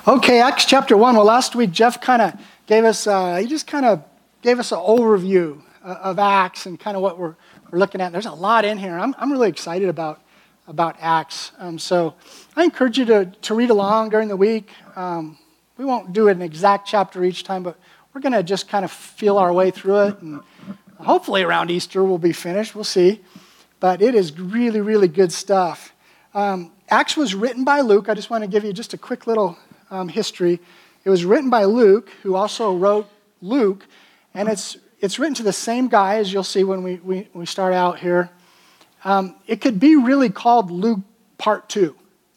Okay, Acts chapter 1. Well, last week Jeff kind of gave us, gave us an overview of Acts and kind of what we're looking at. There's a lot in here. I'm really excited about Acts. So I encourage you to read along during the week. We won't do an exact chapter each time, but we're going to just kind of feel our way through it. And hopefully around Easter we'll be finished. We'll see. But it is really, really good stuff. Acts was written by Luke. I just want to give you just a quick little history. It was written by Luke, who also wrote Luke, and it's written to the same guy, as you'll see when we start out here. It could be really called Luke Part 2.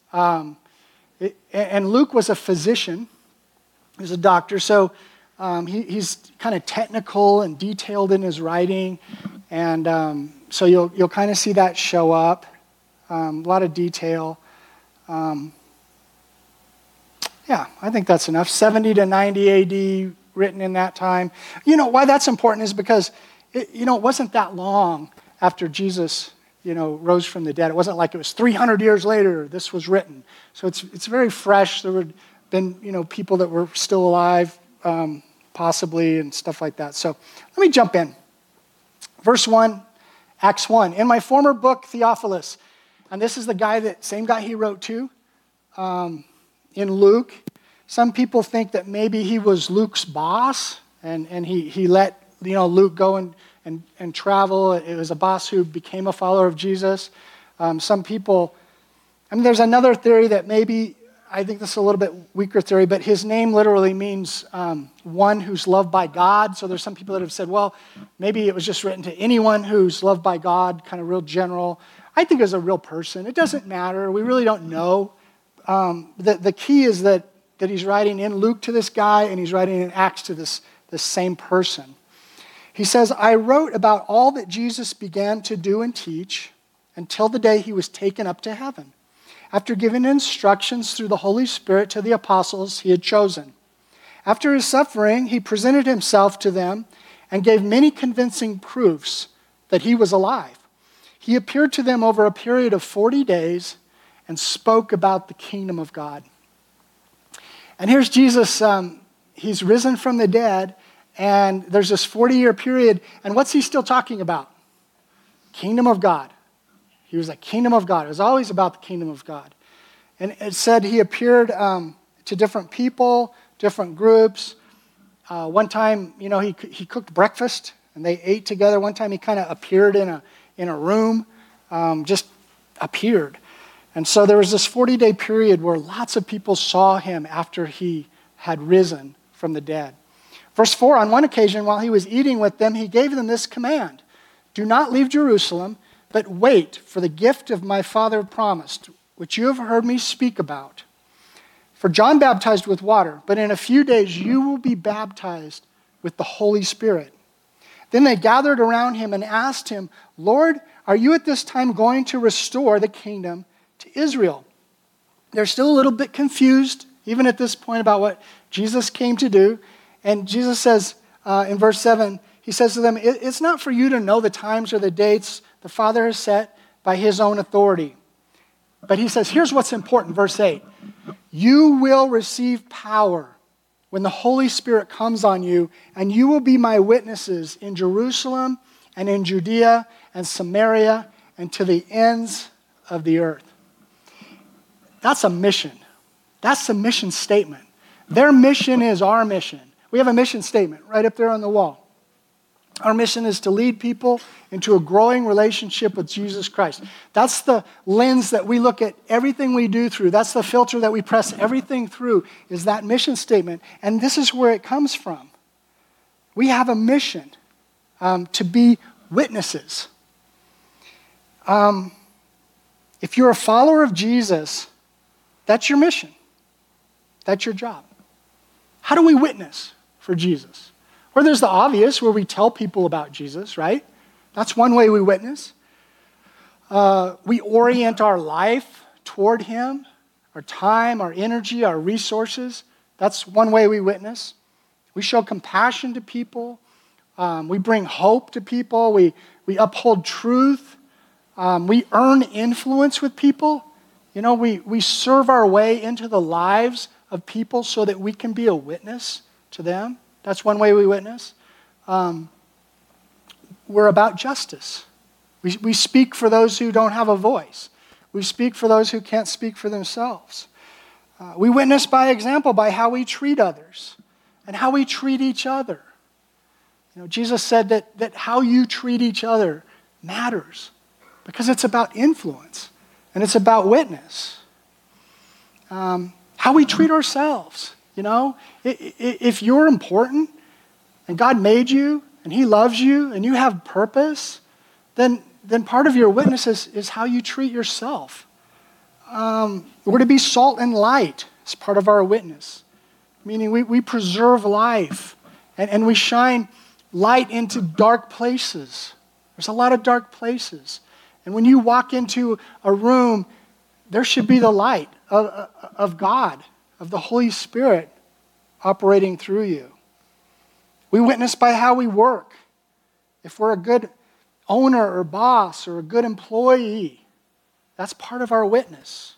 And Luke was a physician. He was a doctor, so he's kind of technical and detailed in his writing, and so you'll kind of see that show up. A lot of detail. Yeah, I think that's enough. 70 to 90 AD, written in that time. You know, why that's important is because, it wasn't that long after Jesus, rose from the dead. It wasn't like it was 300 years later this was written. So it's very fresh. There would have been, people that were still alive, possibly, and stuff like that. So let me jump in. Verse 1, Acts 1. In my former book, Theophilus, and this is the same guy he wrote to, in Luke. Some people think that maybe he was Luke's boss, and he let Luke go and travel. It was a boss who became a follower of Jesus. Some people, there's another theory that maybe, I think this is a little bit weaker theory, but his name literally means one who's loved by God. So there's some people that have said, well, maybe it was just written to anyone who's loved by God, kind of real general. I think as a real person. It doesn't matter. We really don't know. The key is that he's writing in Luke to this guy, and he's writing in Acts to this same person. He says, I wrote about all that Jesus began to do and teach until the day he was taken up to heaven, after giving instructions through the Holy Spirit to the apostles he had chosen. After his suffering, he presented himself to them and gave many convincing proofs that he was alive. He appeared to them over a period of 40 days and spoke about the kingdom of God. And here's Jesus. He's risen from the dead, and there's this 40-year period. And what's he still talking about? Kingdom of God. He was like, kingdom of God. It was always about the kingdom of God. And it said he appeared to different people, different groups. One time, he cooked breakfast, and they ate together. One time he kind of appeared in a room, just appeared. And so there was this 40-day period where lots of people saw him after he had risen from the dead. Verse 4, on one occasion, while he was eating with them, he gave them this command: do not leave Jerusalem, but wait for the gift of my Father promised, which you have heard me speak about. For John baptized with water, but in a few days you will be baptized with the Holy Spirit. Then they gathered around him and asked him, Lord, are you at this time going to restore the kingdom to Israel? They're still a little bit confused, even at this point, about what Jesus came to do. And Jesus says in verse 7, he says to them, it's not for you to know the times or the dates the Father has set by his own authority. But he says, here's what's important, verse 8. You will receive power when the Holy Spirit comes on you, and you will be my witnesses in Jerusalem and in Judea and Samaria and to the ends of the earth. That's a mission. That's a mission statement. Their mission is our mission. We have a mission statement right up there on the wall. Our mission is to lead people into a growing relationship with Jesus Christ. That's the lens that we look at everything we do through. That's the filter that we press everything through, is that mission statement. And this is where it comes from. We have a mission to be witnesses. If you're a follower of Jesus, that's your mission. That's your job. How do we witness for Jesus? Or there's the obvious, where we tell people about Jesus, right? That's one way we witness. We orient our life toward him, our time, our energy, our resources. That's one way we witness. We show compassion to people. We bring hope to people. We uphold truth. We earn influence with people. We serve our way into the lives of people so that we can be a witness to them. That's one way we witness. We're about justice. We speak for those who don't have a voice. We speak for those who can't speak for themselves. We witness by example, by how we treat others and how we treat each other. Jesus said that how you treat each other matters because it's about influence and it's about witness. How we treat ourselves. If you're important and God made you and He loves you and you have purpose, then part of your witness is how you treat yourself. We're to be salt and light as part of our witness, meaning we preserve life and we shine light into dark places. There's a lot of dark places. And when you walk into a room, there should be the light of God, of the Holy Spirit operating through you. We witness by how we work. If we're a good owner or boss or a good employee, that's part of our witness.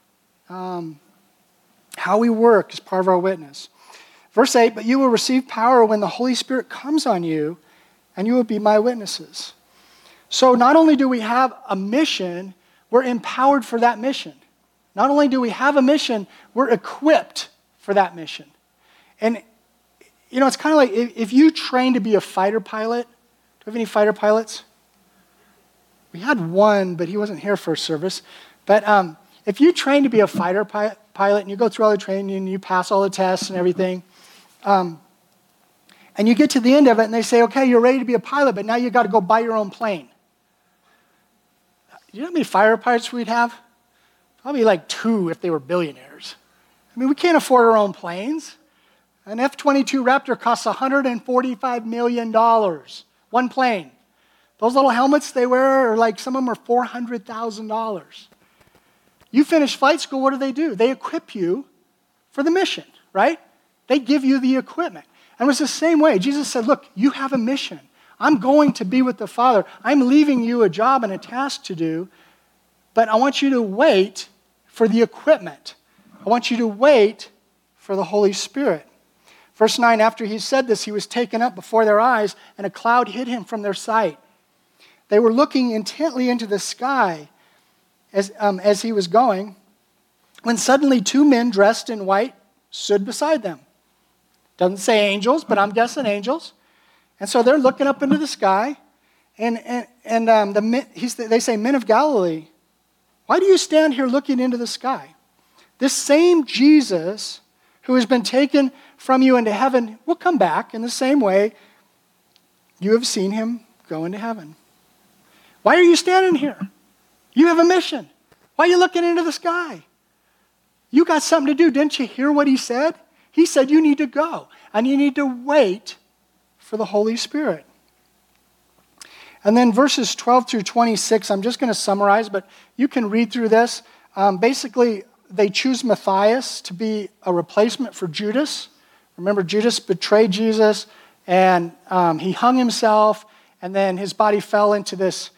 How we work is part of our witness. Verse 8, but you will receive power when the Holy Spirit comes on you, and you will be my witnesses. So not only do we have a mission, we're empowered for that mission. Not only do we have a mission, we're equipped for that mission. And, it's kind of like if you train to be a fighter pilot. Do we have any fighter pilots? We had one, but he wasn't here for service. But if you train to be a fighter pilot and you go through all the training and you pass all the tests and everything, and you get to the end of it and they say, okay, you're ready to be a pilot, but now you've got to go buy your own plane. You know how many fighter pilots we'd have? Probably like 2 if they were billionaires. We can't afford our own planes. An F-22 Raptor costs $145 million. One plane. Those little helmets they wear are some of them are $400,000. You finish flight school, what do? They equip you for the mission, right? They give you the equipment. And it was the same way. Jesus said, look, you have a mission. I'm going to be with the Father. I'm leaving you a job and a task to do, but I want you to wait for the equipment. I want you to wait for the Holy Spirit. Verse 9, after he said this, he was taken up before their eyes, and a cloud hid him from their sight. They were looking intently into the sky as he was going, when suddenly 2 men dressed in white stood beside them. Doesn't say angels, but I'm guessing angels. And so they're looking up into the sky, and they say, men of Galilee, why do you stand here looking into the sky? This same Jesus who has been taken from you into heaven will come back in the same way you have seen him go into heaven. Why are you standing here? You have a mission. Why are you looking into the sky? You got something to do. Didn't you hear what he said? He said you need to go, and you need to wait for the Holy Spirit. And then verses 12 through 26, I'm just going to summarize, but you can read through this. Basically, they choose Matthias to be a replacement for Judas. Remember, Judas betrayed Jesus, and he hung himself, and then his body fell into this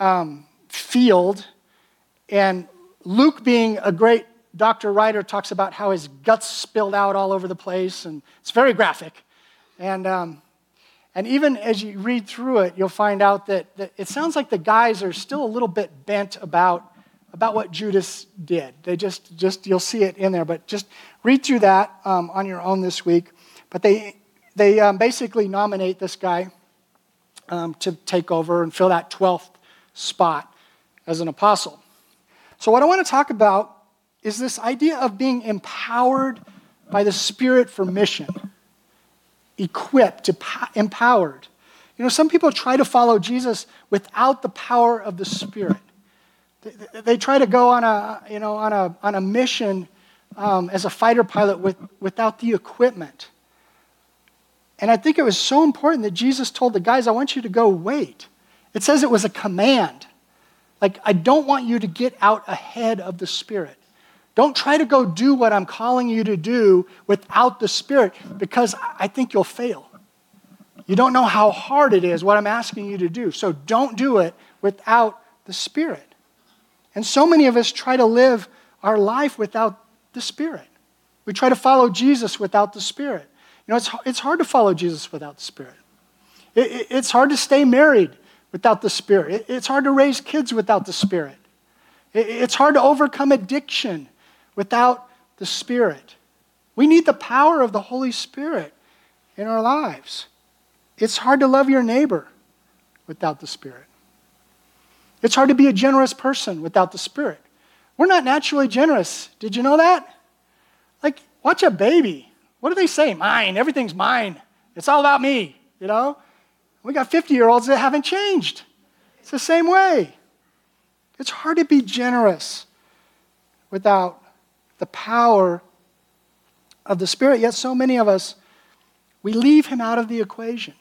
field. And Luke, being a great doctor writer, talks about how his guts spilled out all over the place, and it's very graphic. And even as you read through it, you'll find out that it sounds like the guys are still a little bit bent about what Judas did. They just you'll see it in there, but just read through that on your own this week. But they basically nominate this guy to take over and fill that 12th spot as an apostle. So what I want to talk about is this idea of being empowered by the Spirit for mission. Equipped, empowered. Some people try to follow Jesus without the power of the Spirit. They try to go on a mission as a fighter pilot without the equipment. And I think it was so important that Jesus told the guys, I want you to go wait. It says it was a command. I don't want you to get out ahead of the Spirit. Don't try to go do what I'm calling you to do without the Spirit, because I think you'll fail. You don't know how hard it is, what I'm asking you to do. So don't do it without the Spirit. And so many of us try to live our life without the Spirit. We try to follow Jesus without the Spirit. You know, it's hard to follow Jesus without the Spirit. It's hard to stay married without the Spirit. It's hard to raise kids without the Spirit. It's hard to overcome addiction without the Spirit. We need the power of the Holy Spirit in our lives. It's hard to love your neighbor without the Spirit. It's hard to be a generous person without the Spirit. We're not naturally generous. Did you know that? Like, watch a baby. What do they say? Mine. Everything's mine. It's all about me, you know? We got 50-year-olds that haven't changed. It's the same way. It's hard to be generous without the power of the Spirit, yet so many of us, we leave him out of the equation.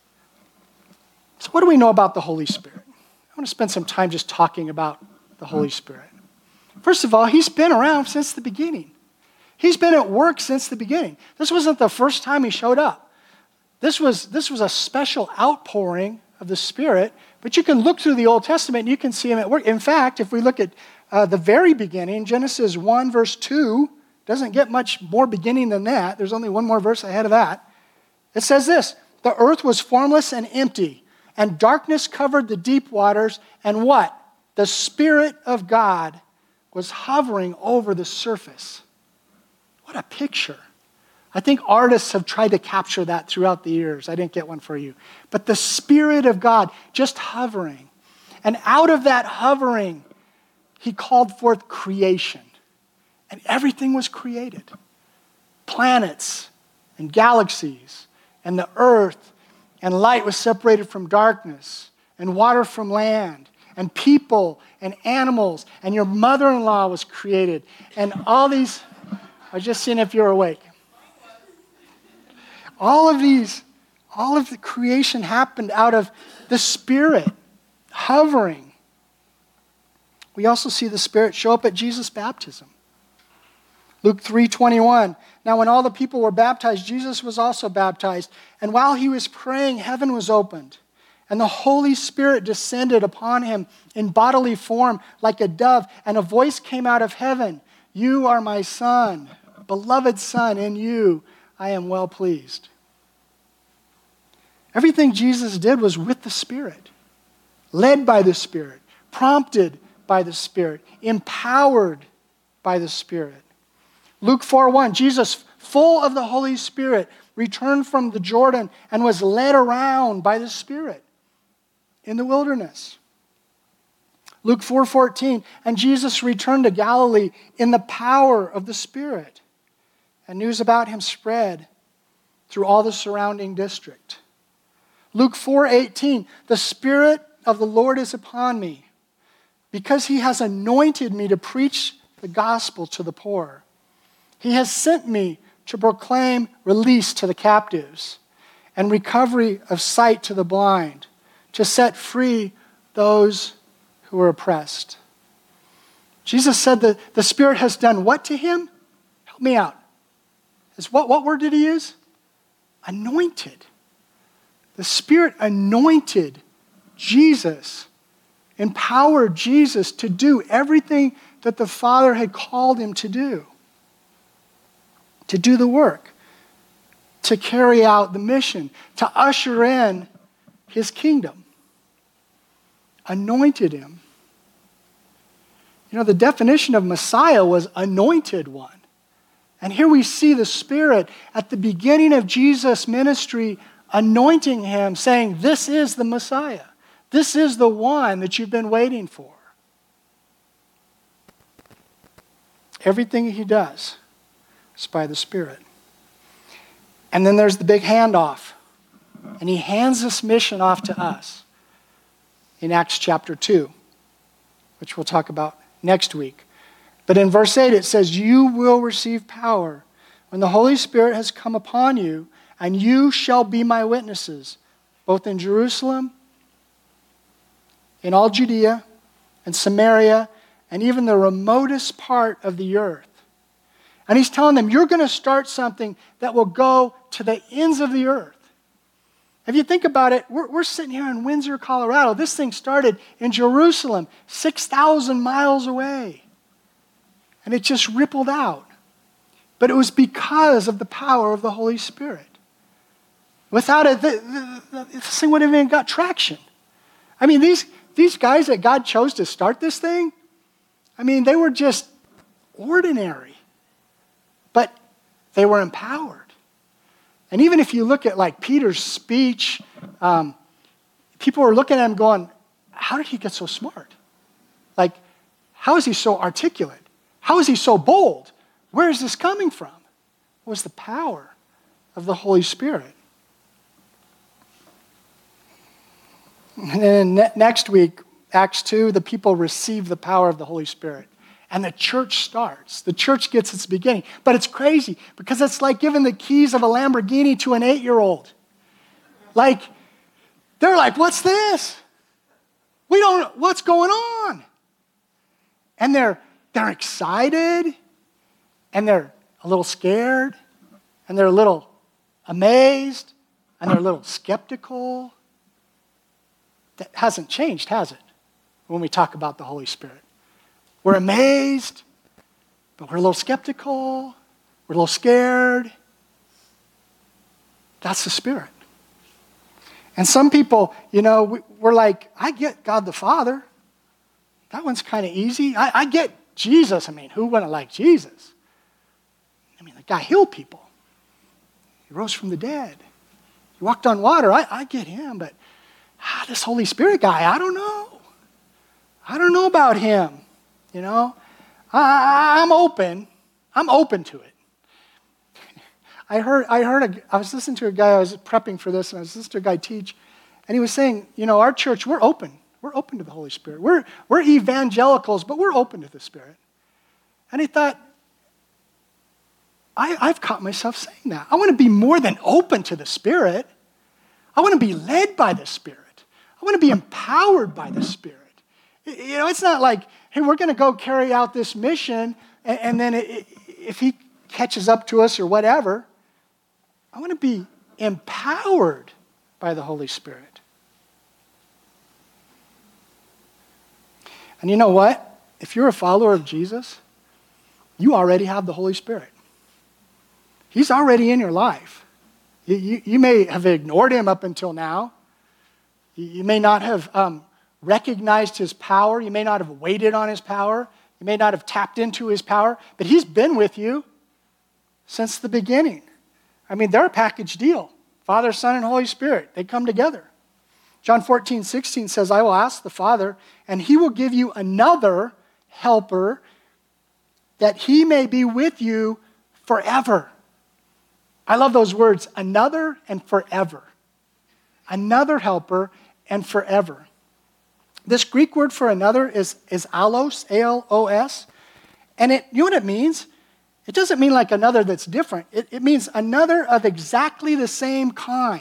So what do we know about the Holy Spirit? I want to spend some time just talking about the Holy Spirit. First of all, he's been around since the beginning. He's been at work since the beginning. This wasn't the first time he showed up. This was a special outpouring of the Spirit, but you can look through the Old Testament and you can see him at work. In fact, if we look at the very beginning, Genesis 1 verse 2, doesn't get much more beginning than that. There's only one more verse ahead of that. It says this, the earth was formless and empty, and darkness covered the deep waters, and what? The Spirit of God was hovering over the surface. What a picture. I think artists have tried to capture that throughout the years. I didn't get one for you. But the Spirit of God just hovering. And out of that hovering, he called forth creation. And everything was created. Planets and galaxies and the earth, and light was separated from darkness, and water from land, and people and animals, and your mother-in-law was created, and all these, I was just seeing if you're awake. All of the creation happened out of the Spirit hovering. We also see the Spirit show up at Jesus' baptism. Luke 3:21. Now when all the people were baptized, Jesus was also baptized. And while he was praying, heaven was opened. And the Holy Spirit descended upon him in bodily form like a dove. And a voice came out of heaven. You are my Son, beloved Son, in you I am well pleased. Everything Jesus did was with the Spirit, led by the Spirit, prompted by the Spirit, empowered by the Spirit. Luke 4:1, Jesus, full of the Holy Spirit, returned from the Jordan and was led around by the Spirit in the wilderness. Luke 4:14, and Jesus returned to Galilee in the power of the Spirit. And news about him spread through all the surrounding district. Luke 4:18, the Spirit of the Lord is upon me, because he has anointed me to preach the gospel to the poor. He has sent me to proclaim release to the captives and recovery of sight to the blind, to set free those who are oppressed. Jesus said that the Spirit has done what to him? Help me out. What word did he use? Anointed. The Spirit anointed Jesus, empowered Jesus to do everything that the Father had called him to do the work, to carry out the mission, to usher in his kingdom. Anointed him. You know, the definition of Messiah was anointed one. And here we see the Spirit at the beginning of Jesus' ministry anointing him, saying, this is the Messiah. This is the one that you've been waiting for. Everything he does is by the Spirit. And then there's the big handoff. And he hands this mission off to us in Acts chapter 2, which we'll talk about next week. But in verse 8 it says, you will receive power when the Holy Spirit has come upon you, and you shall be my witnesses, both in Jerusalem, in all Judea, and Samaria, and even the remotest part of the earth. And he's telling them, you're going to start something that will go to the ends of the earth. If you think about it, we're sitting here in Windsor, Colorado. This thing started in Jerusalem, 6,000 miles away. And it just rippled out. But it was because of the power of the Holy Spirit. Without it, this thing wouldn't have even got traction. I mean, these guys that God chose to start this thing, I mean, they were just ordinary. But they were empowered. And even if you look at like Peter's speech, people were looking at him going, how did he get so smart? Like, how is he so articulate? How is he so bold? Where is this coming from? It was the power of the Holy Spirit. And then next week, Acts 2, the people receive the power of the Holy Spirit. And the church starts. The church gets its beginning. But it's crazy because it's like giving the keys of a Lamborghini to an 8-year-old. Like, they're like, what's this? We don't know what's going on. And they're excited, and they're a little scared, and they're a little amazed, and they're a little skeptical. That hasn't changed, has it, when we talk about the Holy Spirit? We're amazed, but we're a little skeptical, we're a little scared. That's the Spirit. And some people, we're like, I get God the Father. That one's kind of easy. I get Jesus. I mean, who wouldn't like Jesus? I mean, the guy healed people. He rose from the dead. He walked on water. I get him, but this Holy Spirit guy, I don't know. I don't know about him. I'm open. I'm open to it. I was listening to a guy, I was prepping for this, and I was listening to a guy teach, and he was saying, our church, we're open. We're open to the Holy Spirit. We're evangelicals, but we're open to the Spirit. And he thought, I've caught myself saying that. I want to be more than open to the Spirit. I want to be led by the Spirit. I want to be empowered by the Spirit. It's not like, hey, we're going to go carry out this mission, and then if he catches up to us or whatever, I want to be empowered by the Holy Spirit. And you know what? If you're a follower of Jesus, you already have the Holy Spirit. He's already in your life. You may have ignored him up until now. You may not have recognized his power. You may not have waited on his power. You may not have tapped into his power. But he's been with you since the beginning. I mean, they're a package deal. Father, Son, and Holy Spirit. They come together. John 14:16 says, I will ask the Father, and he will give you another helper that he may be with you forever. I love those words, another and forever. Another helper and forever. This Greek word for another is allos, A-L-O-S. And you know what it means? It doesn't mean like another that's different. It means another of exactly the same kind.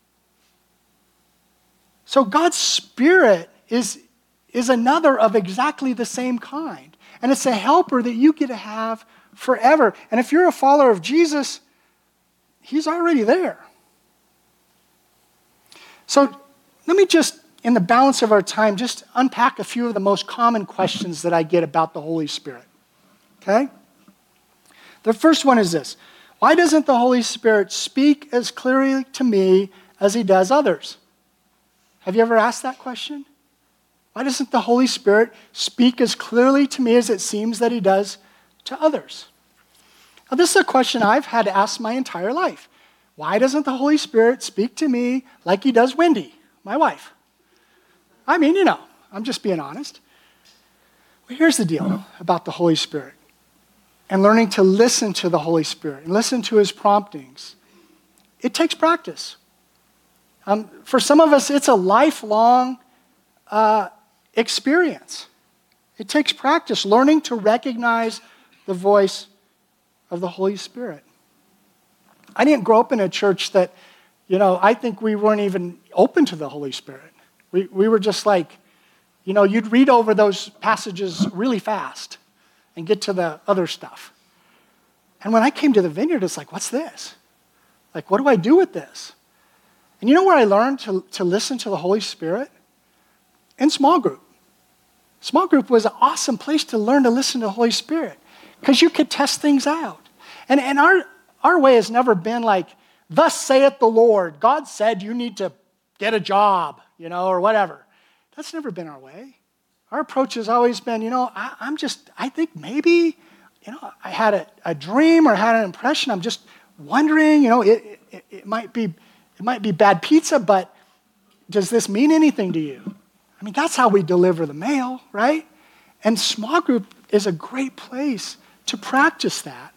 So God's Spirit is another of exactly the same kind. And it's a helper that you get to have forever. And if you're a follower of Jesus, he's already there. So let me just, in the balance of our time, just unpack a few of the most common questions that I get about the Holy Spirit. Okay? The first one is this. Why doesn't the Holy Spirit speak as clearly to me as he does others? Have you ever asked that question? Why doesn't the Holy Spirit speak as clearly to me as it seems that he does to others? Now, this is a question I've had to ask my entire life. Why doesn't the Holy Spirit speak to me like he does Wendy, my wife? I mean, I'm just being honest. Well, here's the deal about the Holy Spirit and learning to listen to the Holy Spirit and listen to his promptings. It takes practice. For some of us, it's a lifelong experience. It takes practice, learning to recognize the voice of the Holy Spirit. I didn't grow up in a church that, I think we weren't even open to the Holy Spirit. We were just like, you'd read over those passages really fast and get to the other stuff. And when I came to the Vineyard, it's like, what's this? Like, what do I do with this? And you know where I learned to listen to the Holy Spirit? In small group. Small group was an awesome place to learn to listen to the Holy Spirit because you could test things out. And our way has never been like, thus saith the Lord. God said you need to get a job, or whatever. That's never been our way. Our approach has always been, I think maybe, I had a dream or had an impression. I'm just wondering, it might be bad pizza, but does this mean anything to you? I mean, that's how we deliver the mail, right? And small group is a great place to practice that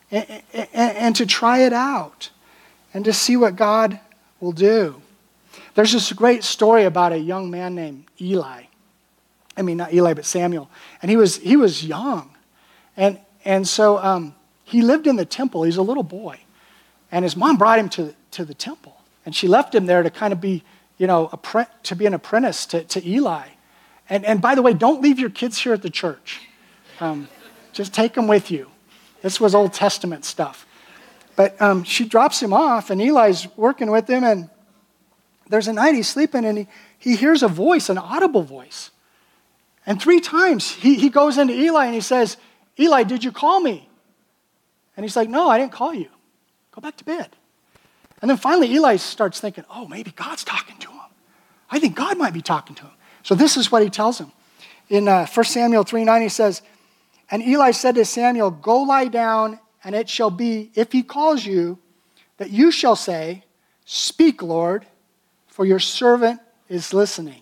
and to try it out and to see what God will do. There's this great story about a young man named Eli. I mean, not Eli, but Samuel. And he was young. And so he lived in the temple. He's a little boy. And his mom brought him to the temple. And she left him there to kind of be, to be an apprentice to Eli. And by the way, don't leave your kids here at the church. Just take them with you. This was Old Testament stuff. But she drops him off, and Eli's working with him, and there's a night he's sleeping, and he hears a voice, an audible voice. And 3 times he goes into Eli, and he says, Eli, did you call me? And he's like, no, I didn't call you. Go back to bed. And then finally Eli starts thinking, oh, maybe God's talking to him. I think God might be talking to him. So this is what he tells him. In 1 Samuel 3:9, he says, and Eli said to Samuel, go lie down, and it shall be, if he calls you, that you shall say, speak, Lord, for your servant is listening.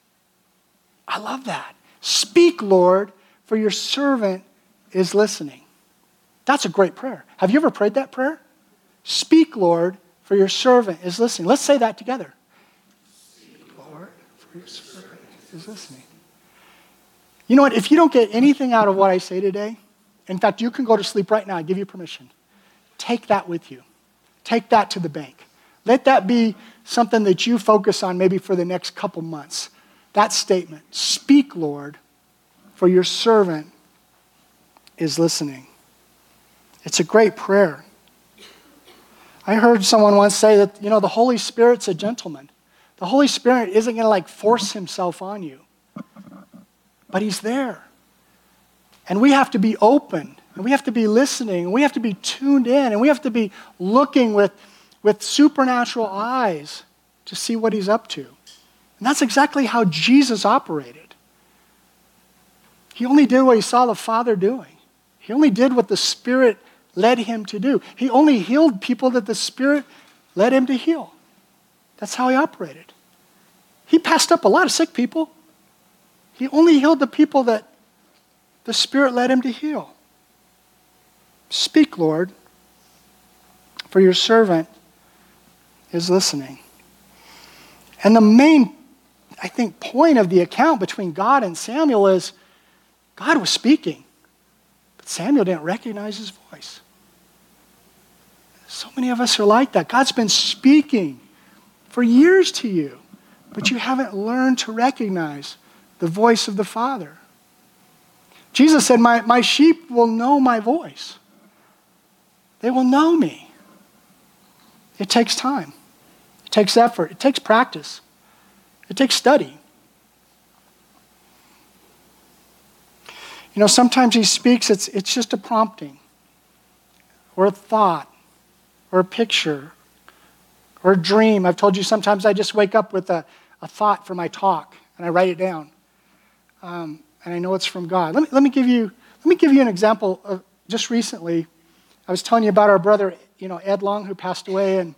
I love that. Speak, Lord, for your servant is listening. That's a great prayer. Have you ever prayed that prayer? Speak, Lord, for your servant is listening. Let's say that together. Speak, Lord, for your servant is listening. You know what? If you don't get anything out of what I say today, in fact, you can go to sleep right now. I give you permission. Take that with you. Take that to the bank. Let that be something that you focus on maybe for the next couple months. That statement, speak, Lord, for your servant is listening. It's a great prayer. I heard someone once say that, the Holy Spirit's a gentleman. The Holy Spirit isn't going to force himself on you, but he's there. And we have to be open, and we have to be listening, and we have to be tuned in, and we have to be looking with supernatural eyes to see what he's up to. And that's exactly how Jesus operated. He only did what he saw the Father doing. He only did what the Spirit led him to do. He only healed people that the Spirit led him to heal. That's how he operated. He passed up a lot of sick people. He only healed the people that the Spirit led him to heal. Speak, Lord, for your servant is listening. And the main, I think, point of the account between God and Samuel is God was speaking, but Samuel didn't recognize his voice. So many of us are like that. God's been speaking for years to you, but you haven't learned to recognize the voice of the Father. Jesus said, my sheep will know my voice. They will know me. It takes time. It takes effort. It takes practice. It takes study. Sometimes he speaks, it's just a prompting, or a thought, or a picture, or a dream. I've told you sometimes I just wake up with a thought for my talk, and I write it down. And I know it's from God. Let me give you an example of just recently. I was telling you about our brother, Ed Long, who passed away, and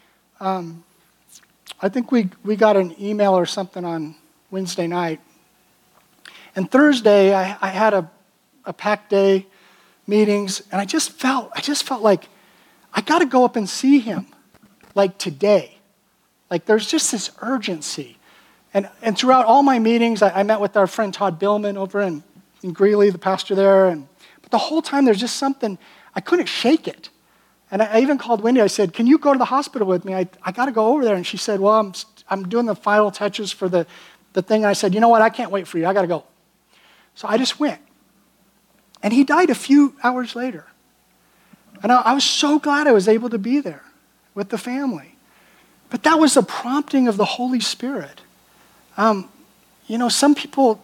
I think we got an email or something on Wednesday night. And Thursday, I had a packed day, meetings, and I just felt like I got to go up and see him, like today. Like there's just this urgency. And throughout all my meetings, I met with our friend Todd Billman over in Greeley, the pastor there. But the whole time there's just something, I couldn't shake it. And I even called Wendy. I said, can you go to the hospital with me? I got to go over there. And she said, well, I'm doing the final touches for the thing. And I said, you know what? I can't wait for you. I got to go. So I just went. And he died a few hours later. And I was so glad I was able to be there with the family. But that was a prompting of the Holy Spirit. Some people,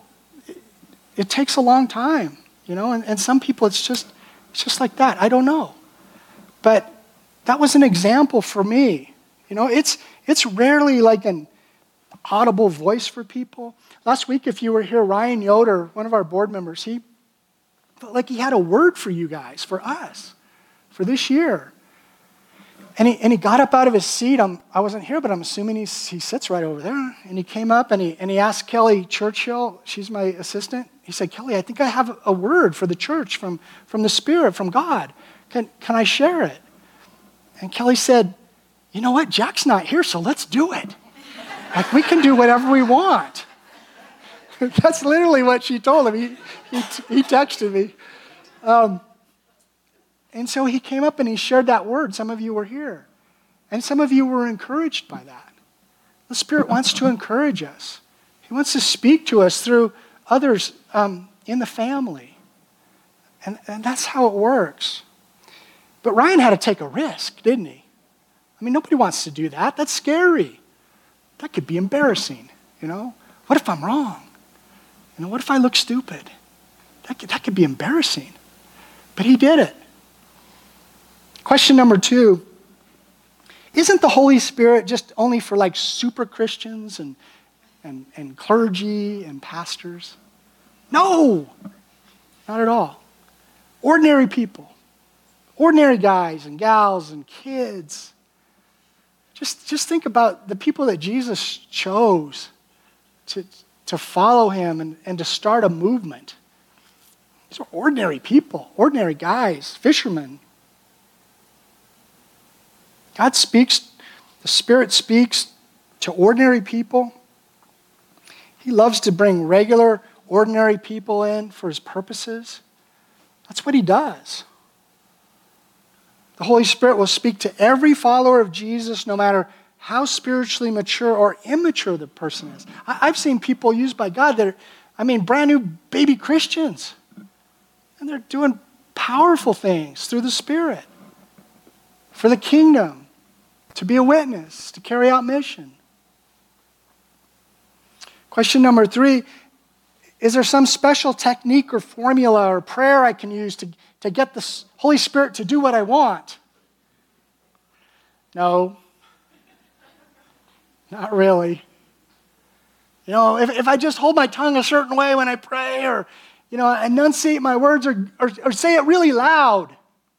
it takes a long time, and some people it's just like that. I don't know. But that was an example for me. It's rarely like an audible voice for people. Last week, if you were here, Ryan Yoder, one of our board members, he felt like he had a word for you guys, for us, for this year. And he got up out of his seat. I wasn't here, but I'm assuming he sits right over there. And he came up and he asked Kelly Churchill, she's my assistant. He said, Kelly, I think I have a word for the church from the Spirit, from God. Can I share it? And Kelly said, you know what? Jack's not here, so let's do it. Like, we can do whatever we want. That's literally what she told him. He texted me. And so he came up and he shared that word. Some of you were here. And some of you were encouraged by that. The Spirit wants to encourage us. He wants to speak to us through others in the family. And that's how it works. But Ryan had to take a risk, didn't he? I mean, nobody wants to do that. That's scary. That could be embarrassing, What if I'm wrong? What if I look stupid? That could be embarrassing. But he did it. Question number 2. Isn't the Holy Spirit just only for like super Christians and clergy and pastors? No, not at all. Ordinary people, ordinary guys and gals and kids. Just think about the people that Jesus chose to follow him and to start a movement. These are ordinary people, ordinary guys, fishermen. God speaks, the Spirit speaks to ordinary people. He loves to bring regular, ordinary people in for his purposes. That's what he does. The Holy Spirit will speak to every follower of Jesus, no matter how spiritually mature or immature the person is. I've seen people used by God that are, brand new baby Christians. And they're doing powerful things through the Spirit for the kingdom, to be a witness, to carry out mission. Question number 3, is there some special technique or formula or prayer I can use to get the Holy Spirit to do what I want? No, not really. If I just hold my tongue a certain way when I pray or, enunciate my words or say it really loud,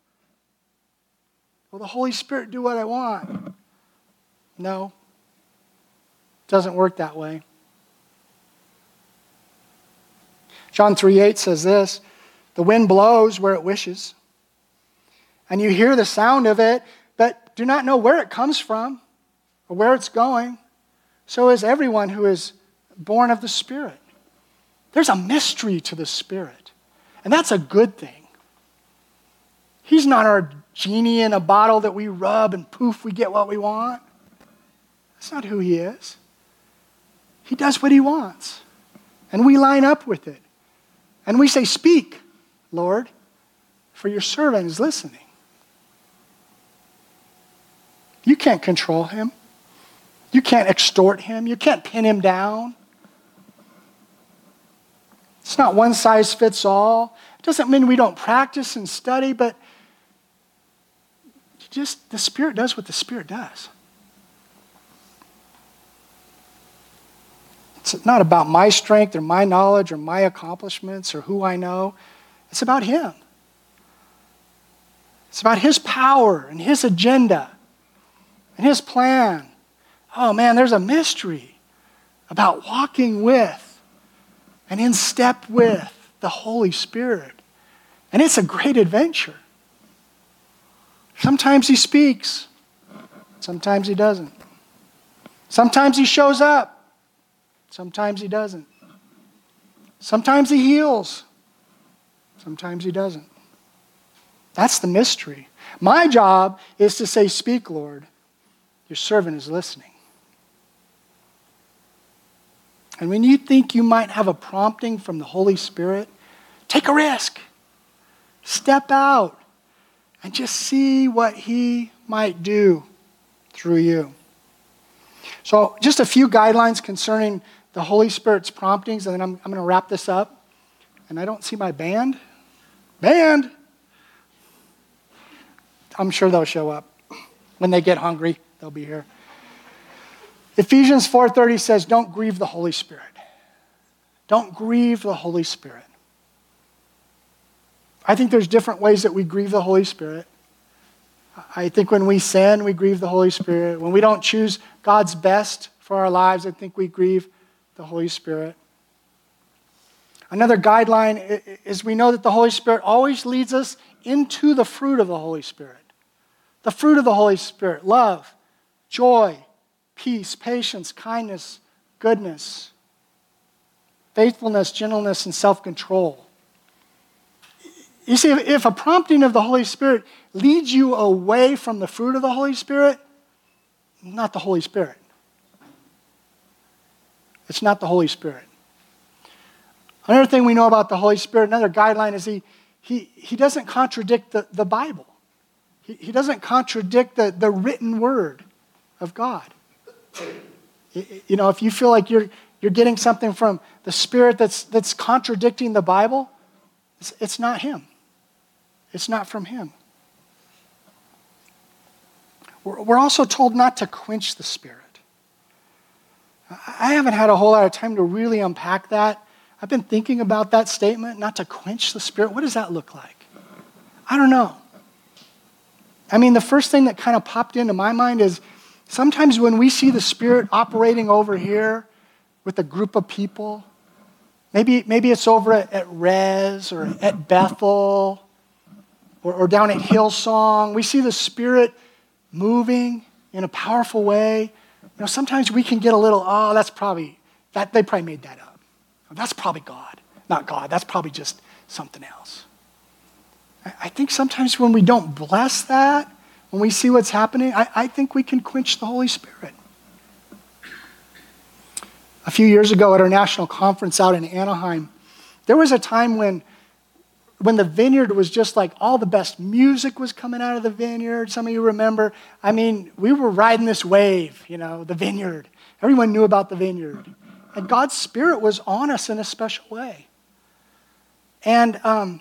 will the Holy Spirit do what I want? No, it doesn't work that way. John 3:8 says this, the wind blows where it wishes, and you hear the sound of it, but do not know where it comes from or where it's going. So is everyone who is born of the Spirit. There's a mystery to the Spirit, and that's a good thing. He's not our genie in a bottle that we rub and poof, we get what we want. That's not who he is. He does what he wants, and we line up with it. And we say, speak, Lord, for your servant is listening. You can't control him. You can't extort him. You can't pin him down. It's not one size fits all. It doesn't mean we don't practice and study, but the Spirit does what the Spirit does. It's not about my strength or my knowledge or my accomplishments or who I know. It's about him. It's about his power and his agenda and his plan. Oh man, there's a mystery about walking with and in step with the Holy Spirit. And it's a great adventure. Sometimes he speaks. Sometimes he doesn't. Sometimes he shows up. Sometimes he doesn't. Sometimes he heals. Sometimes he doesn't. That's the mystery. My job is to say, speak, Lord. Your servant is listening. And when you think you might have a prompting from the Holy Spirit, take a risk. Step out and just see what he might do through you. So just a few guidelines concerning the Holy Spirit's promptings, and then I'm going to wrap this up. And I don't see my band. Band! I'm sure they'll show up. When they get hungry, they'll be here. Ephesians 4:30 says, don't grieve the Holy Spirit. Don't grieve the Holy Spirit. I think there's different ways that we grieve the Holy Spirit. I think when we sin, we grieve the Holy Spirit. When we don't choose God's best for our lives, I think we grieve the Holy Spirit. Another guideline is we know that the Holy Spirit always leads us into the fruit of the Holy Spirit. The fruit of the Holy Spirit: love, joy, peace, patience, kindness, goodness, faithfulness, gentleness, and self-control. You see, if a prompting of the Holy Spirit leads you away from the fruit of the Holy Spirit, not the Holy Spirit. It's not the Holy Spirit. Another thing we know about the Holy Spirit, another guideline, is he doesn't contradict the Bible. He doesn't contradict the written word of God. You know, if you feel like you're getting something from the Spirit that's contradicting the Bible, it's not him. It's not from him. We're also told not to quench the Spirit. I haven't had a whole lot of time to really unpack that. I've been thinking about that statement, not to quench the Spirit. What does that look like? I don't know. I mean, the first thing that kind of popped into my mind is sometimes when we see the Spirit operating over here with a group of people, maybe it's over at Res or at Bethel or down at Hillsong. We see the Spirit moving in a powerful way. You know, sometimes we can get a little, they probably made that up. That's probably God. Not God. That's probably just something else. I think sometimes when we don't bless that, when we see what's happening, I think we can quench the Holy Spirit. A few years ago at our national conference out in Anaheim, there was a time when the vineyard was just like all the best music was coming out of the vineyard. Some of you remember. I mean, we were riding this wave, you know, the vineyard. Everyone knew about the vineyard. And God's Spirit was on us in a special way. And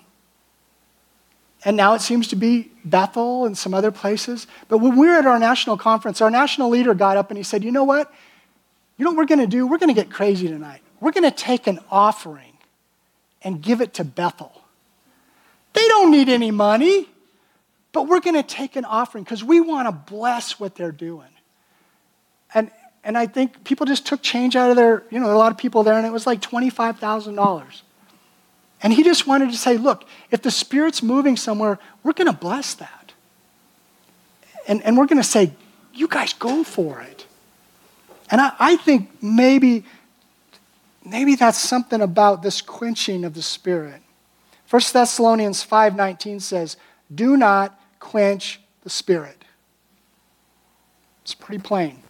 now it seems to be Bethel and some other places. But when we were at our national conference, our national leader got up and he said, you know what? You know what we're going to do? We're going to get crazy tonight. We're going to take an offering and give it to Bethel. They don't need any money, but we're going to take an offering because we want to bless what they're doing. And I think people just took change out of there are a lot of people there, and it was like $25,000. And he just wanted to say, look, if the Spirit's moving somewhere, we're going to bless that. And we're going to say, you guys go for it. And I think maybe that's something about this quenching of the Spirit. 1 Thessalonians 5:19 says, do not quench the Spirit. It's pretty plain.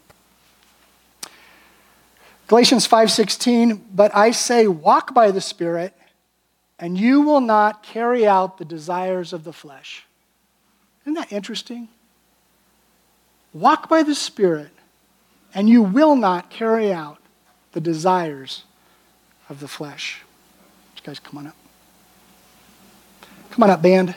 Galatians 5:16, but I say, walk by the Spirit, and you will not carry out the desires of the flesh. Isn't that interesting? Walk by the Spirit, and you will not carry out the desires of the flesh. You guys come on up. Come on up, band.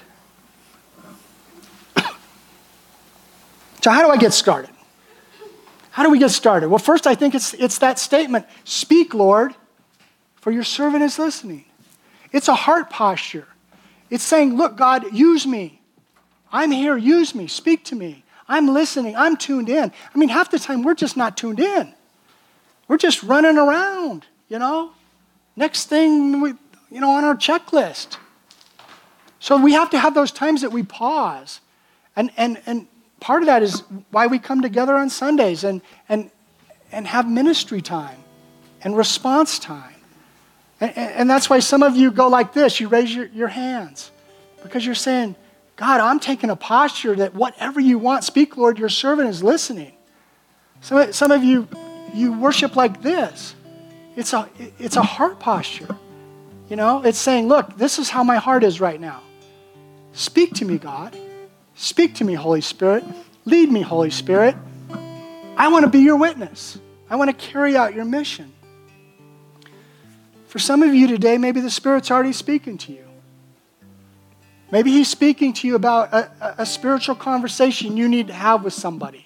So how do I get started? How do we get started? Well, first I think it's that statement, speak, Lord, for your servant is listening. It's a heart posture. It's saying, look, God, use me. I'm here, use me, speak to me. I'm listening, I'm tuned in. I mean, half the time we're just not tuned in. We're just running around, Next thing, on our checklist. So we have to have those times that we pause. And part of that is why we come together on Sundays and have ministry time and response time. And that's why some of you go like this. You raise your hands because you're saying, God, I'm taking a posture that whatever you want, speak, Lord, your servant is listening. Some of you worship like this. It's a heart posture. It's saying, look, this is how my heart is right now. Speak to me, God. Speak to me, Holy Spirit. Lead me, Holy Spirit. I want to be your witness. I want to carry out your mission. For some of you today, maybe the Spirit's already speaking to you. Maybe he's speaking to you about a spiritual conversation you need to have with somebody.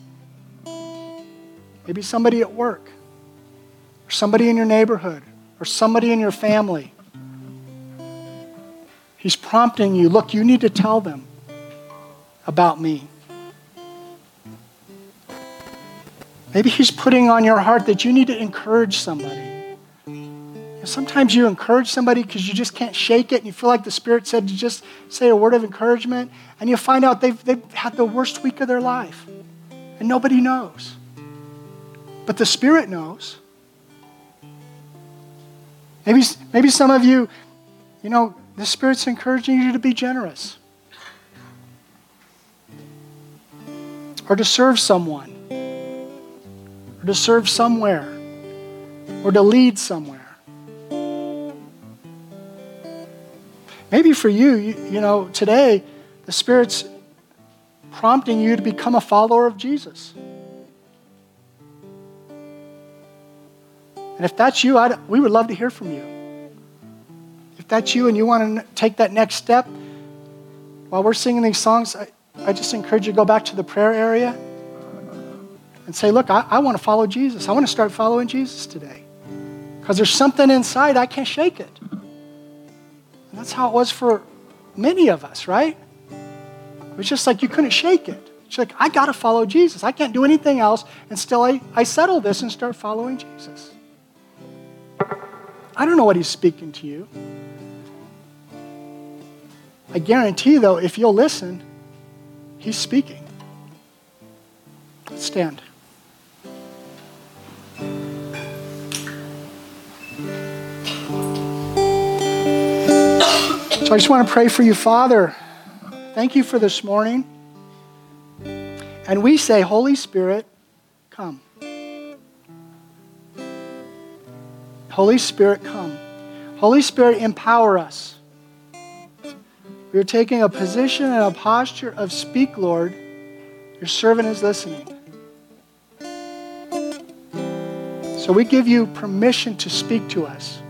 Maybe somebody at work, or somebody in your neighborhood, or somebody in your family. He's prompting you, look, you need to tell them about me. Maybe he's putting on your heart that you need to encourage somebody. Sometimes you encourage somebody because you just can't shake it, and you feel like the Spirit said to just say a word of encouragement, and you find out they've had the worst week of their life, and nobody knows. But the Spirit knows. Maybe some of you, the Spirit's encouraging you to be generous, or to serve someone, or to serve somewhere, or to lead somewhere. Maybe for you, today, the Spirit's prompting you to become a follower of Jesus. And if that's you, we would love to hear from you. If that's you and you want to take that next step, while we're singing these songs, I just encourage you to go back to the prayer area and say, look, I want to follow Jesus. I want to start following Jesus today. Because there's something inside, I can't shake it. And that's how it was for many of us, right? It was just like you couldn't shake it. It's like, I got to follow Jesus. I can't do anything else. And still I settle this and start following Jesus. I don't know what he's speaking to you. I guarantee, though, if you'll listen, he's speaking. Let's stand. So I just want to pray for you, Father. Thank you for this morning. And we say, Holy Spirit, come. Holy Spirit, come. Holy Spirit, empower us. We're taking a position and a posture of speak, Lord. Your servant is listening. So we give you permission to speak to us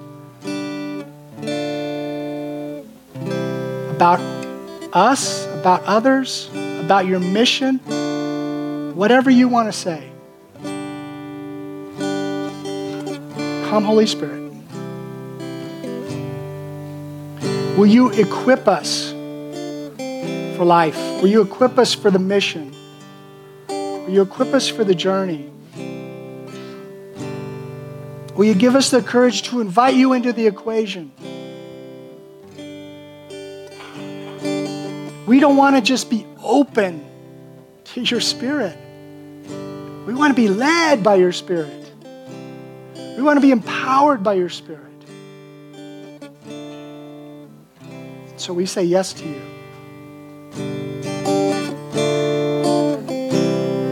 about us, about others, about your mission, whatever you want to say. Come, Holy Spirit. Will you equip us for life? Will you equip us for the mission? Will you equip us for the journey? Will you give us the courage to invite you into the equation? We don't want to just be open to your Spirit. We want to be led by your Spirit. We want to be empowered by your Spirit. So we say yes to you.